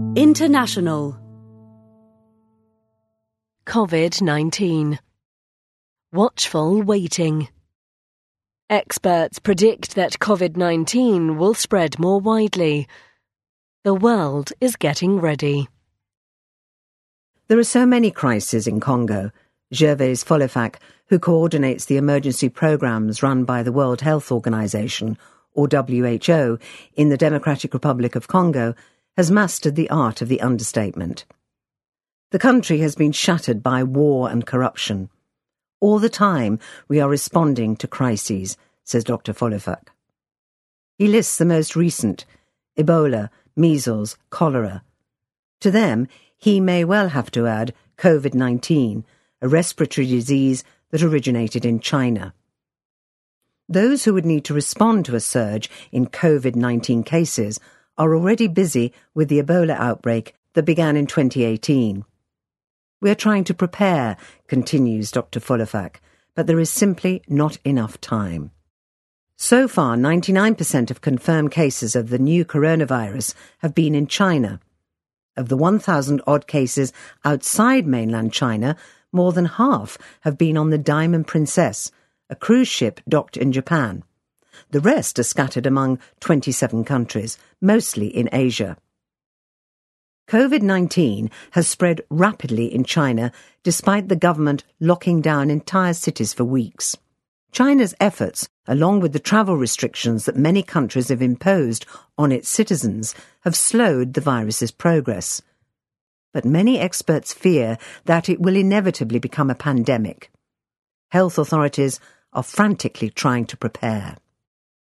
International. COVID-19. Watchful waiting. Experts predict that COVID-19 will spread more widely. The world is getting ready. There are so many crises in Congo. Gervais Folefak, who coordinates the emergency programs run by the World Health Organization, or WHO, in the Democratic Republic of Congo, has mastered the art of the understatement. The country has been shattered by war and corruption. All the time we are responding to crises, says Dr. Folefak. He lists the most recent: Ebola, measles, cholera. To them, he may well have to add COVID-19, a respiratory disease that originated in China. Those who would need to respond to a surge in COVID-19 cases are already busy with the Ebola outbreak that began in 2018. We are trying to prepare, continues Dr. Folefak, but there is simply not enough time. So far, 99% of confirmed cases of the new coronavirus have been in China. Of the 1,000-odd cases outside mainland China, more than half have been on the Diamond Princess, a cruise ship docked in Japan. The rest are scattered among 27 countries, mostly in Asia. COVID-19 has spread rapidly in China despite the government locking down entire cities for weeks. China's efforts, along with the travel restrictions that many countries have imposed on its citizens, have slowed the virus's progress. But many experts fear that it will inevitably become a pandemic. Health authorities are frantically trying to prepare.